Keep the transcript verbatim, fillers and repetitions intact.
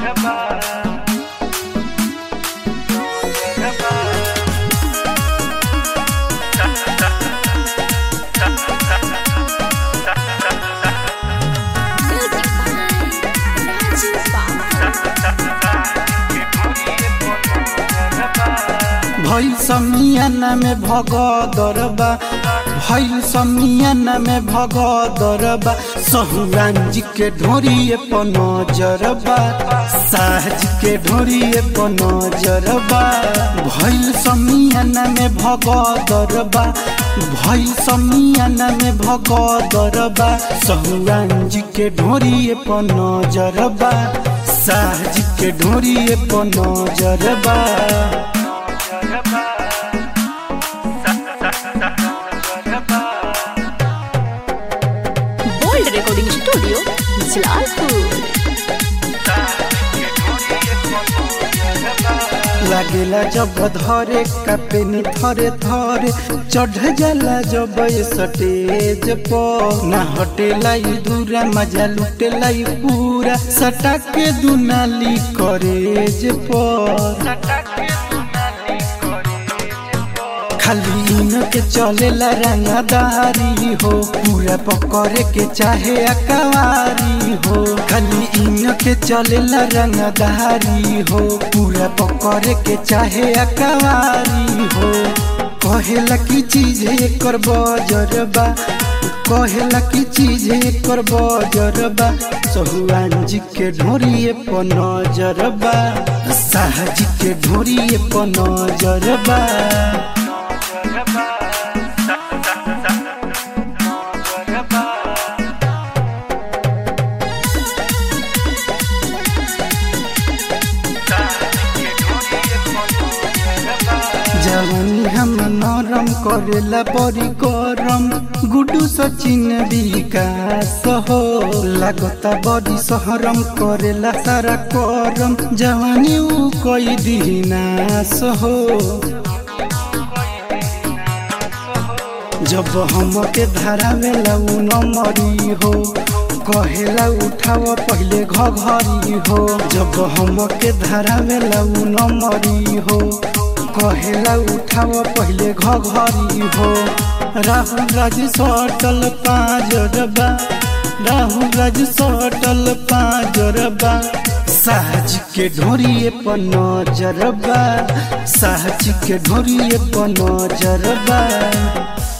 भइल समियाना में भगदरबा भइल समियाना में भगदरबा सहुरान जी के ढोरिए पर नजरबा साहज के ढोरिए पर नजरबा भइल समियाना में भगदरबा भइल समियाना में भगदरबा सहुरान जी के ढोरिए पर नजरबा साहज के ढोरिए पर नजरबा बोल्ड रिकॉर्डिंग स्टूडियो जलालपुर। लागेला जब धरे कपेनी थरे थरे चढ़ जाला जब स्टेज पर ना हटेला दूरा मजा लुटेला पूरा सटा के दुनाली करेज पर खाली इन के चलेला रंगदारी हो पूरा पकड़े के चाहे अकवारी हो खाली इन के चलेला रंगदारी हो पूरा पकड़े के चाहे अकवारी हो कहेला की चीज एकर बजरबा कहेला की चीज एकर बजरबा सहुआन जी के ढोरिए पर नजरबा साहजी के ढोरिए पर नजरबा जवानी हम नरम करेला बड़ी गरम गुड्डू सचिन विकास हो लागता बड़ी सहरम करेला सारा करम जवानी उ कोई दिनास हो जब हम के धारा में लाऊ न मरी हो कहेला उठाव पहले घघरी हो जब हम के धारा में लाऊ न मरी हो कहेला उठाव पहले घघरी हो राहुल राज सटल पाजरबा राहुल राज सटल पाजरबा साहज के ढोरिए पर नजरबा साहज के ढोरिए पर नजरबा।